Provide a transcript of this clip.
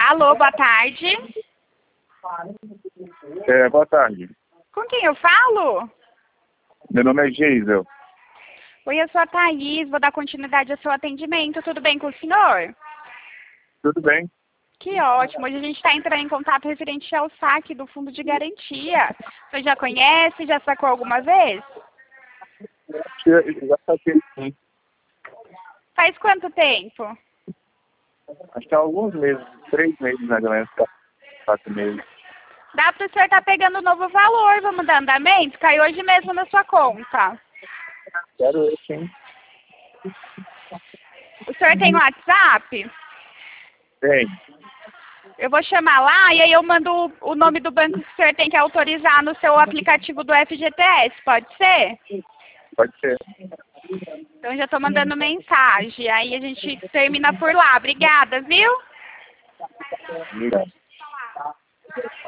Alô, boa tarde. Boa tarde. Com quem eu falo? Meu nome é Geisel. Oi, eu sou a Thaís, vou dar continuidade ao seu atendimento. Tudo bem com o senhor? Tudo bem? Que ótimo. Hoje a gente está entrando em contato referente ao saque do fundo de garantia. Você já conhece? Já sacou alguma vez? Eu já saquei sim. Faz quanto tempo? Acho que há alguns meses, 3 meses mais ou menos, 4 meses. Dá para o senhor estar pegando o novo valor, vamos dar andamento? Caiu hoje mesmo na sua conta. Quero eu sim. O senhor tem WhatsApp? Tem. Eu vou chamar lá e aí eu mando o nome do banco que o senhor tem que autorizar no seu aplicativo do FGTS, pode ser? Pode ser. Então já estou mandando mensagem, aí a gente termina por lá. Obrigada, viu? Obrigado.